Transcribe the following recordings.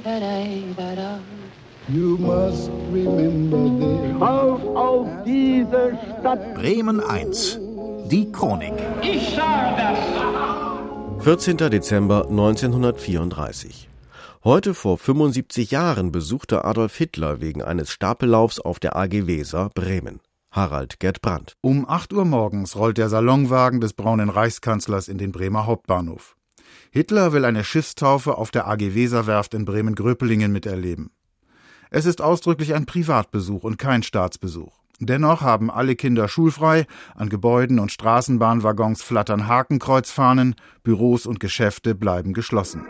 You must remember this. Auf diese Stadt. Bremen 1. Die Chronik. Ich sage das. 14. Dezember 1934. Heute vor 75 Jahren besuchte Adolf Hitler wegen eines Stapellaufs auf der AG Weser Bremen. Harald Gerd Brandt. Um 8 Uhr morgens rollt der Salonwagen des braunen Reichskanzlers in den Bremer Hauptbahnhof. Hitler will eine Schiffstaufe auf der AG Weser-Werft in Bremen-Gröpelingen miterleben. Es ist ausdrücklich ein Privatbesuch und kein Staatsbesuch. Dennoch haben alle Kinder schulfrei, an Gebäuden und Straßenbahnwaggons flattern Hakenkreuzfahnen, Büros und Geschäfte bleiben geschlossen.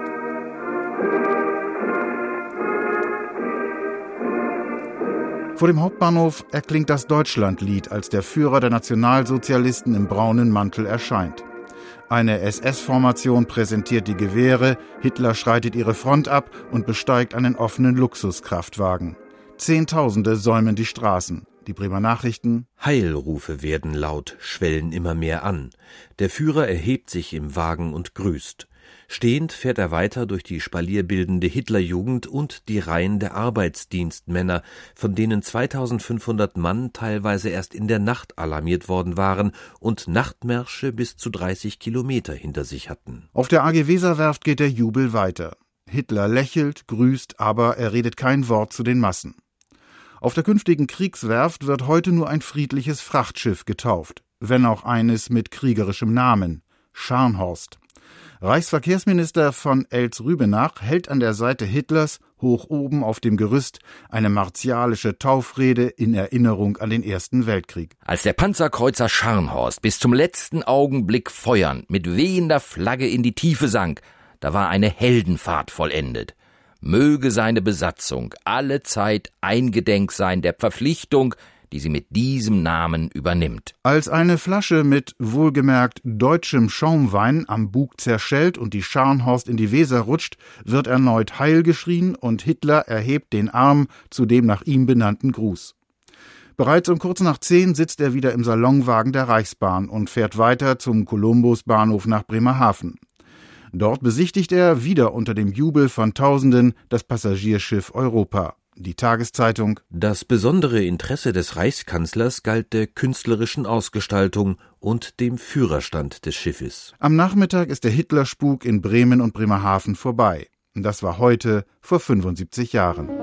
Vor dem Hauptbahnhof erklingt das Deutschlandlied, als der Führer der Nationalsozialisten im braunen Mantel erscheint. Eine SS-Formation präsentiert die Gewehre, Hitler schreitet ihre Front ab und besteigt einen offenen Luxuskraftwagen. Zehntausende säumen die Straßen. Die Bremer Nachrichten: Heilrufe werden laut, schwellen immer mehr an. Der Führer erhebt sich im Wagen und grüßt. Stehend fährt er weiter durch die spalierbildende Hitlerjugend und die Reihen der Arbeitsdienstmänner, von denen 2500 Mann teilweise erst in der Nacht alarmiert worden waren und Nachtmärsche bis zu 30 Kilometer hinter sich hatten. Auf der AG Weser-Werft geht der Jubel weiter. Hitler lächelt, grüßt, aber er redet kein Wort zu den Massen. Auf der künftigen Kriegswerft wird heute nur ein friedliches Frachtschiff getauft, wenn auch eines mit kriegerischem Namen: Scharnhorst. Reichsverkehrsminister von Eltz-Rübenach hält an der Seite Hitlers hoch oben auf dem Gerüst eine martialische Taufrede in Erinnerung an den Ersten Weltkrieg. Als der Panzerkreuzer Scharnhorst bis zum letzten Augenblick feuernd mit wehender Flagge in die Tiefe sank, da war eine Heldenfahrt vollendet. Möge seine Besatzung alle Zeit eingedenk sein der Verpflichtung, die sie mit diesem Namen übernimmt. Als eine Flasche mit wohlgemerkt deutschem Schaumwein am Bug zerschellt und die Scharnhorst in die Weser rutscht, wird erneut Heil geschrien und Hitler erhebt den Arm zu dem nach ihm benannten Gruß. Bereits um kurz nach 10 sitzt er wieder im Salonwagen der Reichsbahn und fährt weiter zum Columbus-Bahnhof nach Bremerhaven. Dort besichtigt er, wieder unter dem Jubel von Tausenden, das Passagierschiff Europa. Die Tageszeitung: Das besondere Interesse des Reichskanzlers galt der künstlerischen Ausgestaltung und dem Führerstand des Schiffes. Am Nachmittag ist der Hitlerspuk in Bremen und Bremerhaven vorbei. Das war heute vor 75 Jahren.